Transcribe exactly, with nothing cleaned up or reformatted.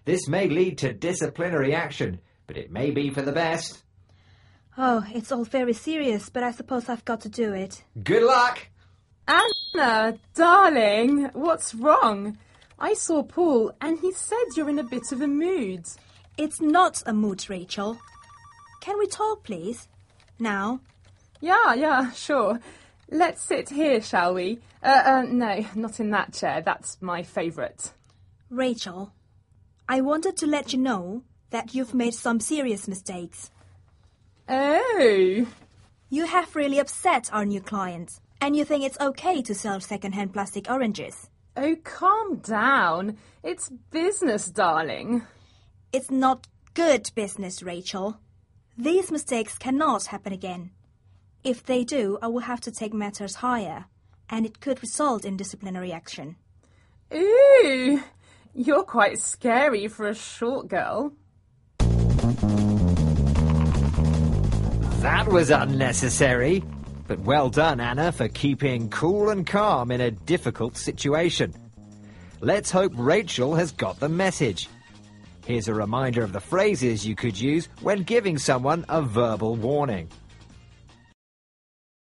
This may lead to disciplinary action, but it may be for the best. Oh, it's all very serious, but I suppose I've got to do it. Good luck! Anna, darling, what's wrong? I saw Paul and he said you're in a bit of a mood. It's not a mood, Rachel. Can we talk, please? Now? Yeah, yeah, sure. Let's sit here, shall we? Uh, uh, no, not in that chair. That's my favourite. Rachel, I wanted to let you know that you've made some serious mistakes. Oh. You have really upset our new clients, and you think it's okay to sell second-hand plastic oranges. Oh, calm down. It's business, darling. It's not good business, Rachel. These mistakes cannot happen again. If they do, I will have to take matters higher, and it could result in disciplinary action. Ooh, you're quite scary for a short girl. That was unnecessary. But well done, Anna, for keeping cool and calm in a difficult situation. Let's hope Rachel has got the message. Here's a reminder of the phrases you could use when giving someone a verbal warning.